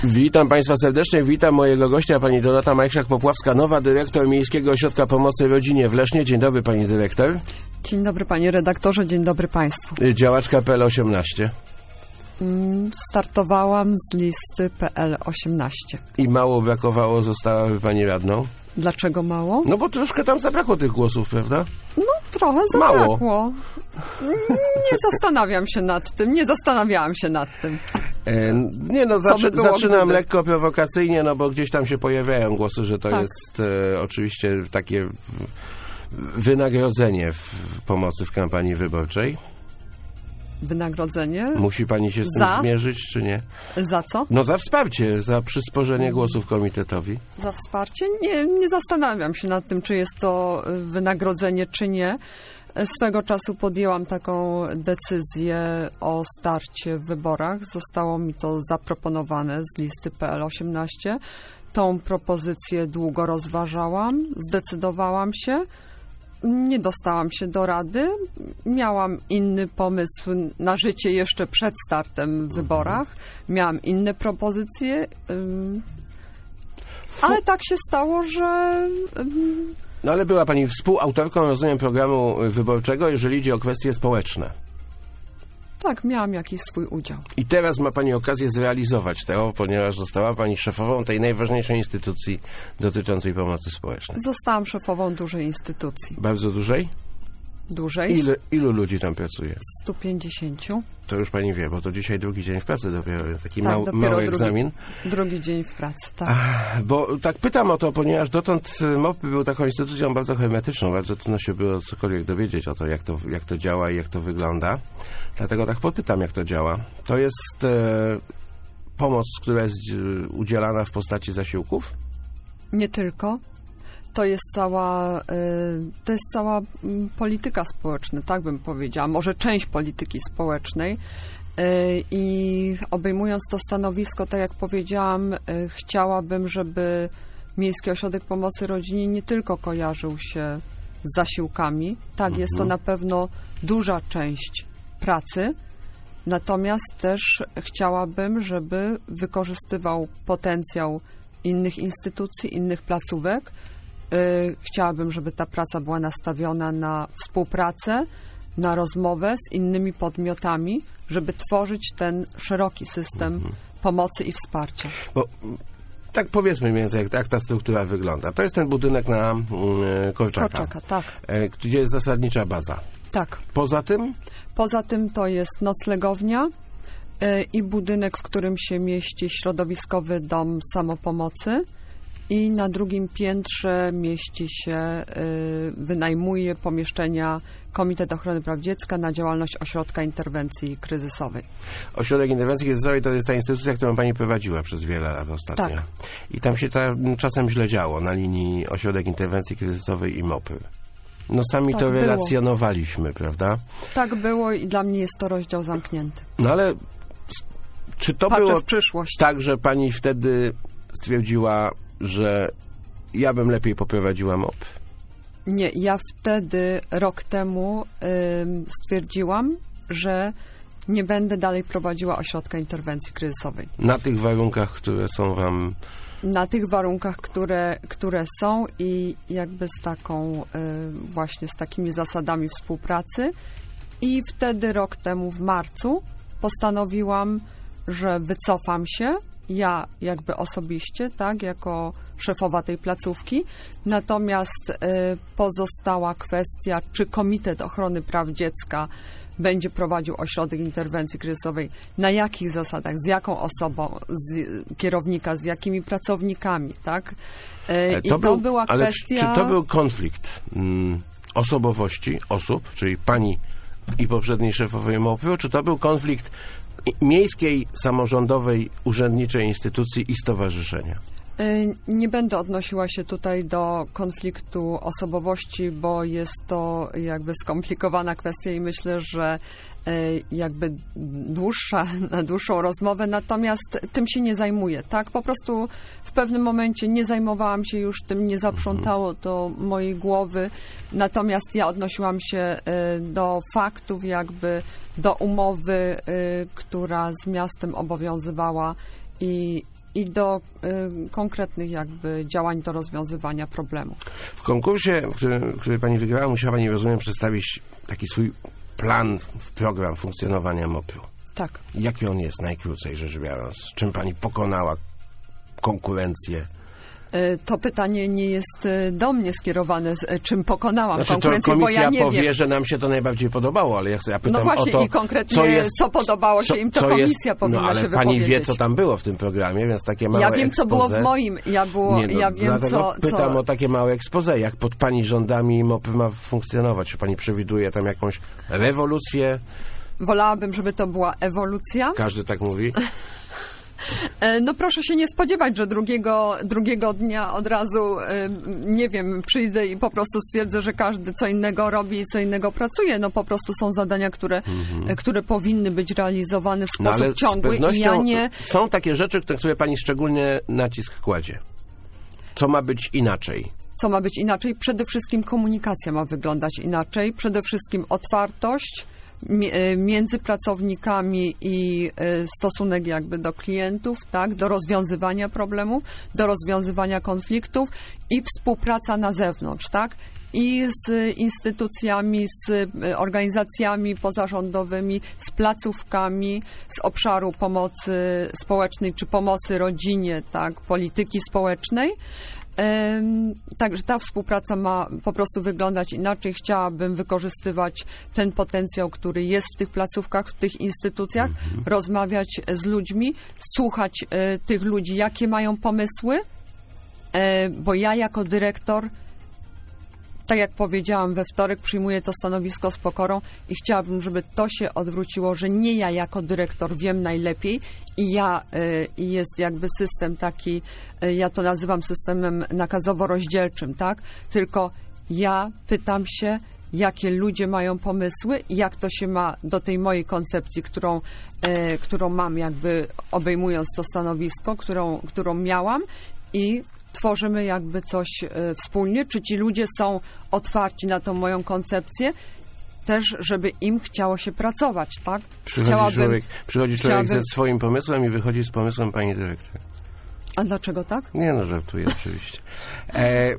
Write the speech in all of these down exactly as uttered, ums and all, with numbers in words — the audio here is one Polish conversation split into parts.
Witam Państwa serdecznie, witam mojego gościa, pani Dorota Majchrzak-Popławska, nowa dyrektor Miejskiego Ośrodka Pomocy Rodzinie w Lesznie. Dzień dobry, pani dyrektor. Dzień dobry, panie redaktorze, dzień dobry państwu. Działaczka P L osiemnaście. Startowałam z listy P L osiemnaście. I mało brakowało, zostałaby pani radną? Dlaczego mało? No bo troszkę tam zabrakło tych głosów, prawda? No trochę zabrakło. Mało. Nie zastanawiam się nad tym, nie zastanawiałam się nad tym. E, nie no, zaczy, by zaczynam gdyby? lekko prowokacyjnie, no bo gdzieś tam się pojawiają głosy, że to Tak. jest e, oczywiście takie wynagrodzenie w pomocy w kampanii wyborczej. Wynagrodzenie? Musi pani się z tym Za? zmierzyć, czy nie? Za co? No za wsparcie, za przysporzenie głosów komitetowi. Za wsparcie? Nie, nie zastanawiam się nad tym, czy jest to wynagrodzenie, czy nie. Swego czasu podjęłam taką decyzję o starcie w wyborach. Zostało mi to zaproponowane z listy P L osiemnaście. Tą propozycję długo rozważałam, zdecydowałam się. Nie dostałam się do rady. Miałam inny pomysł na życie jeszcze przed startem w wyborach. Miałam inne propozycje, ym, ale tak się stało, że... Ym, No ale była pani współautorką, rozumiem, programu wyborczego, jeżeli idzie o kwestie społeczne. tak, miałam jakiś swój udział. I teraz ma pani okazję zrealizować to, ponieważ została pani szefową tej najważniejszej instytucji dotyczącej pomocy społecznej. Zostałam szefową dużej instytucji. Bardzo dużej? Dużej? Ilu, ilu ludzi tam pracuje? stu pięćdziesięciu. To już pani wie, bo to dzisiaj drugi dzień w pracy dopiero, jest taki Tak, mał, dopiero mały drugi, egzamin. Drugi dzień w pracy, tak. Ach, bo tak pytam o to, ponieważ dotąd MOP był taką instytucją bardzo hermetyczną, bardzo trudno się było cokolwiek dowiedzieć o to, jak to, jak to działa i jak to wygląda. Dlatego tak podpytam, jak to działa. To jest e, pomoc, która jest e, udzielana w postaci zasiłków? Nie tylko. To jest cała, y, to jest cała mm, polityka społeczna, tak bym powiedziała, może część polityki społecznej. Y, I obejmując to stanowisko, tak jak powiedziałam, y, chciałabym, żeby Miejski Ośrodek Pomocy Rodzinie nie tylko kojarzył się z zasiłkami. Tak, Mhm. jest to na pewno duża część pracy, natomiast też chciałabym, żeby wykorzystywał potencjał innych instytucji, innych placówek. Chciałabym, żeby ta praca była nastawiona na współpracę, na rozmowę z innymi podmiotami, żeby tworzyć ten szeroki system mhm. pomocy i wsparcia. Bo, tak powiedzmy mniej więcej, jak, jak ta struktura wygląda. To jest ten budynek na y, Korczaka, Korczaka, tak. y, gdzie jest zasadnicza baza. Tak. Poza tym? Poza tym to jest noclegownia y, i budynek, w którym się mieści środowiskowy dom samopomocy. I na drugim piętrze mieści się, y, wynajmuje pomieszczenia Komitet Ochrony Praw Dziecka na działalność Ośrodka Interwencji Kryzysowej. Ośrodek Interwencji Kryzysowej to jest ta instytucja, którą pani prowadziła przez wiele lat ostatnio. Tak. I tam się ta, czasem źle działo na linii Ośrodek Interwencji Kryzysowej i MOPy. No sami Tak to było. relacjonowaliśmy, prawda? Tak było i dla mnie jest to rozdział zamknięty. No ale czy to Patrzę było w przyszłość. tak, że pani wtedy stwierdziła, że ja bym lepiej poprowadziła MOP? Nie, ja wtedy, rok temu ym, stwierdziłam, że nie będę dalej prowadziła Ośrodka Interwencji Kryzysowej. Na tych warunkach, które są wam... Na tych warunkach, które, które są i jakby z taką, y, właśnie z takimi zasadami współpracy. I wtedy, rok temu w marcu, postanowiłam, że wycofam się, ja jakby osobiście, tak, jako szefowa tej placówki. Natomiast y, pozostała kwestia, czy Komitet Ochrony Praw Dziecka będzie prowadził Ośrodek Interwencji Kryzysowej, na jakich zasadach, z jaką osobą, z kierownika, z jakimi pracownikami, tak? Y, I to, był, była ale kwestia... Czy, czy to był konflikt mm, osobowości osób, czyli pani i poprzedniej szefowej MOP-u, czy to był konflikt miejskiej, samorządowej, urzędniczej instytucji i stowarzyszenia? Nie będę odnosiła się tutaj do konfliktu osobowości, bo jest to jakby skomplikowana kwestia i myślę, że jakby dłuższa, na dłuższą rozmowę, natomiast tym się nie zajmuję, tak? Po prostu w pewnym momencie nie zajmowałam się już tym, nie zaprzątało to mojej głowy, natomiast ja odnosiłam się do faktów, jakby do umowy, która z miastem obowiązywała i i do y, konkretnych jakby działań do rozwiązywania problemów. W konkursie, w którym, który pani wygrała, musiała pani, rozumiem, przedstawić taki swój plan, program funkcjonowania mopiu. Tak. Jaki on jest, najkrócej rzecz biorąc? Czym pani pokonała konkurencję? To pytanie nie jest do mnie skierowane, z czym pokonałam Znaczy, konkurencję, to bo ja nie powie, wiem. że nam się to najbardziej podobało, ale ja, ja pytam No właśnie o to, i konkretnie co, jest, co podobało się co, im, to co komisja jest, powinna no, ale się pani wypowiedzieć. wie, co tam było w tym programie, więc takie małe Ja wiem, expose. co było w moim, ja, było, Nie, no, ja wiem, dlatego co... pytam co... o takie małe expose, jak pod pani rządami MOP ma funkcjonować. Czy pani przewiduje tam jakąś rewolucję? Wolałabym, żeby to była ewolucja. Każdy tak mówi. No proszę się nie spodziewać, że drugiego, drugiego dnia od razu, nie wiem, przyjdę i po prostu stwierdzę, że każdy co innego robi i co innego pracuje. No po prostu są zadania, które, mhm. które powinny być realizowane w sposób no, ale ciągły. Z pewnością I ja nie... są takie rzeczy, na które pani szczególnie nacisk kładzie. Co ma być inaczej? Co ma być inaczej? Przede wszystkim komunikacja ma wyglądać inaczej. Przede wszystkim otwartość między pracownikami i stosunek jakby do klientów, tak, do rozwiązywania problemów, do rozwiązywania konfliktów i współpraca na zewnątrz, tak, i z instytucjami, z organizacjami pozarządowymi, z placówkami z obszaru pomocy społecznej czy pomocy rodzinie, tak, polityki społecznej. Także ta współpraca ma po prostu wyglądać inaczej. Chciałabym wykorzystywać ten potencjał, który jest w tych placówkach, w tych instytucjach, mhm. rozmawiać z ludźmi, słuchać e, tych ludzi, jakie mają pomysły, e, bo ja jako dyrektor, tak jak powiedziałam, we wtorek przyjmuję to stanowisko z pokorą i chciałabym, żeby to się odwróciło, że nie ja jako dyrektor wiem najlepiej i ja, i jest jakby system taki, ja to nazywam systemem nakazowo-rozdzielczym, tak? Tylko ja pytam się, jakie ludzie mają pomysły i jak to się ma do tej mojej koncepcji, którą, e, którą mam jakby obejmując to stanowisko, którą, którą miałam i tworzymy jakby coś y, wspólnie, czy ci ludzie są otwarci na tą moją koncepcję, też żeby im chciało się pracować, tak? Przychodzi człowiek, przychodzi człowiek ze swoim pomysłem i wychodzi z pomysłem pani dyrektor. A dlaczego tak? Nie no, żartuję oczywiście. E,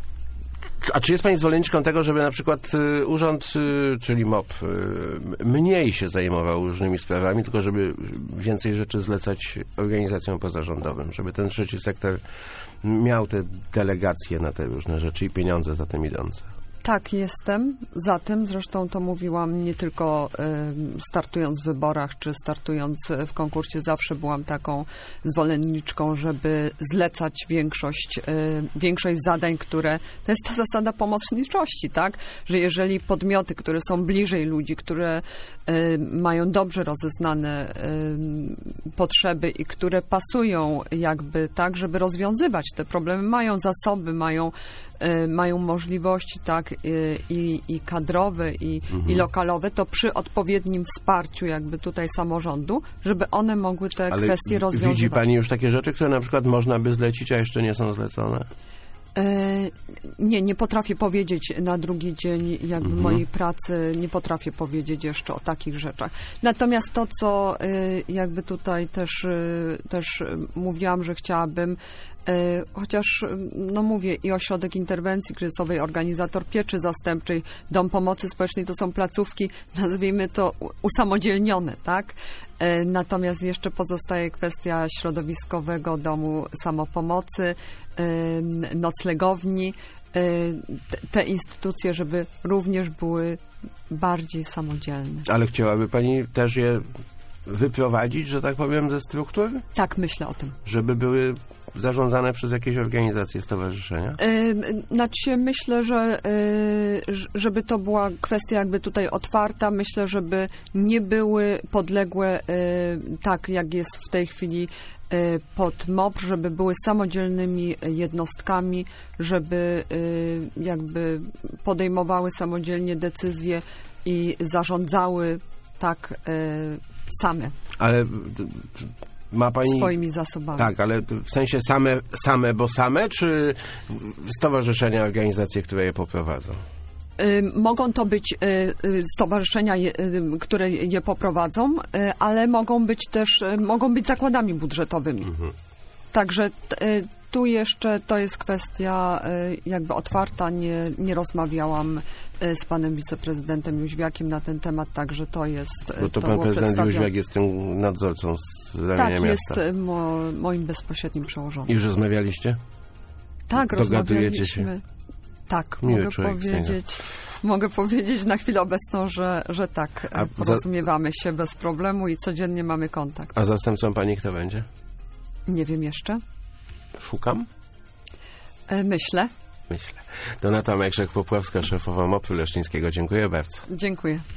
a czy jest pani zwolenniczką tego, żeby na przykład y, urząd, y, czyli MOP, y, mniej się zajmował różnymi sprawami, tylko żeby więcej rzeczy zlecać organizacjom pozarządowym, żeby ten trzeci sektor miał te delegacje na te różne rzeczy i pieniądze za tym idące? Tak, jestem za tym. Zresztą to mówiłam nie tylko y, startując w wyborach, czy startując w konkursie. Zawsze byłam taką zwolenniczką, żeby zlecać większość, y, większość zadań, które... To jest ta zasada pomocniczości, tak? Że jeżeli podmioty, które są bliżej ludzi, które y, mają dobrze rozeznane y, potrzeby i które pasują jakby tak, żeby rozwiązywać te problemy, mają zasoby, mają mają możliwości tak i, i kadrowe i, mhm. i lokalowe, to przy odpowiednim wsparciu jakby tutaj samorządu, żeby one mogły te Ale kwestie rozwiązywać. Widzi pani już takie rzeczy, które na przykład można by zlecić, a jeszcze nie są zlecone? E, nie, nie potrafię powiedzieć na drugi dzień jakby mhm. mojej pracy, nie potrafię powiedzieć jeszcze o takich rzeczach. Natomiast to, co jakby tutaj też, też mówiłam, że chciałabym chociaż, no mówię, i Ośrodek Interwencji Kryzysowej, organizator pieczy zastępczej, Dom Pomocy Społecznej, to są placówki, nazwijmy to, usamodzielnione, tak? Natomiast jeszcze pozostaje kwestia środowiskowego domu samopomocy, noclegowni, te instytucje, żeby również były bardziej samodzielne. Ale chciałaby pani też je wyprowadzić, że tak powiem, ze struktur? Tak, myślę o tym. Żeby były zarządzane przez jakieś organizacje, stowarzyszenia? Yy, znaczy myślę, że yy, żeby to była kwestia jakby tutaj otwarta, myślę, żeby nie były podległe yy, tak, jak jest w tej chwili yy, pod MOP, żeby były samodzielnymi jednostkami, żeby yy, jakby podejmowały samodzielnie decyzje i zarządzały tak yy, same. Ale ma pani... swoimi zasobami. Tak, ale w sensie same, same bo same, czy stowarzyszenia, organizacje, które je poprowadzą? Mogą to być stowarzyszenia, które je poprowadzą, ale mogą być też, mogą być zakładami budżetowymi. Mhm. Także t, y, tu jeszcze to jest kwestia y, jakby otwarta. Nie, nie rozmawiałam y, z panem wiceprezydentem Jóźwiakiem na ten temat, także to jest... Bo to, to pan było prezydent przedstawione- Jóźwiak jest tym nadzorcą z ramienia Tak, miasta. jest y, mo, moim bezpośrednim przełożonym. Już rozmawialiście? Tak, Dogadujecie się? rozmawialiśmy. Tak, Miły mogę człowiek, powiedzieć, mogę powiedzieć na chwilę obecną, że, że tak, A A za- porozumiewamy się bez problemu i codziennie mamy kontakt. A zastępcą pani kto będzie? Nie wiem jeszcze. Szukam? E, Myślę. Myślę. Donata Majkrzak-Popławska, szefowa MOP-u Leszczyńskiego. Dziękuję bardzo. Dziękuję.